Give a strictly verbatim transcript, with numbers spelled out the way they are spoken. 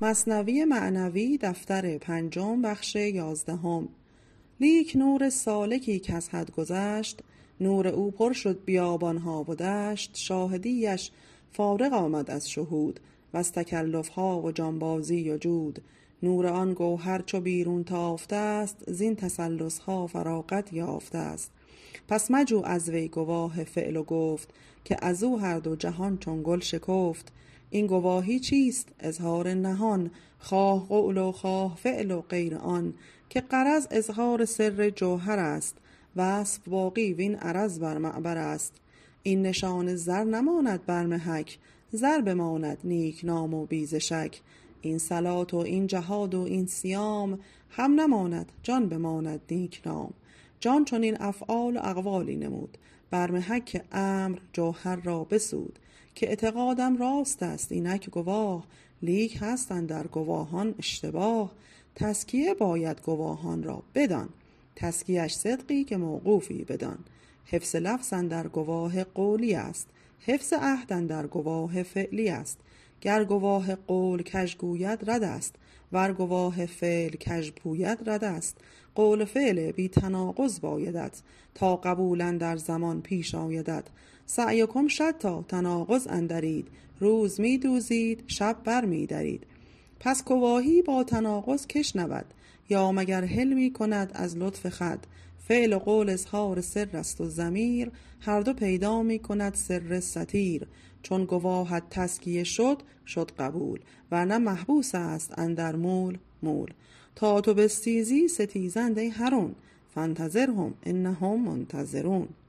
مثنوی معنوی دفتر پنجم بخش یازدهم. لیک نور سالکی که از حد گذشت، نور او پر شد بیابانها و دشت. شاهدیش فارغ آمد از شهود، و از تکلفها و جانبازی و جود. نور آن گوهر چو بیرون تافته است، زین تسلسها فراغت یافته است. پس مجو از وی گواه فعل و گفت، که از او هر دو جهان چون گل شکفت. این گواهی چیست؟ اظهار نهان، خواه قول و خواه فعل و غیر آن. که غرض اظهار سر جوهر است، وصف باقی وین عرض بر معبر است. این نشان زر نماند بر محک، زر بماند نیک نام و بی ز شک. این صلات و این جهاد و این صیام، هم نماند جان بماند نیک نام. جان چون این افعال و اقوالی نمود، بر محک امر جوهر را بسود. که اعتقادم راست است اینک گواه، لیک هستند در گواهان اشتباه. تزکیه باید گواهان را بدان، تزکیه‌اش صدقی که موقوفی بدان. حفظ لفظ اندر گواه قولی است، حفظ عهد اندر گواه فعلی است. گر گواه قول کژ گوید رد است، ور گواه فعل کژ پوید رد است. قول فعل بی تناقض بایدت، تا قبول اندر زمان پیش آیدت. سعیکم شتی تناقض اندرید، روز می دوزید شب بر می درید. پس گواهی با تناقض کش نود، یا مگر حلمی کند از لطف خود. فعل و قول اظهار سر است و ضمیر، هر دو پیدا می کند سر ستیر. چون گواهت تزکیه شد شد قبول، ورنه محبوس است اندر مول مول. تا تو بستیزی ستیزند ای هرون، فانتظرهم انهم منتظرون.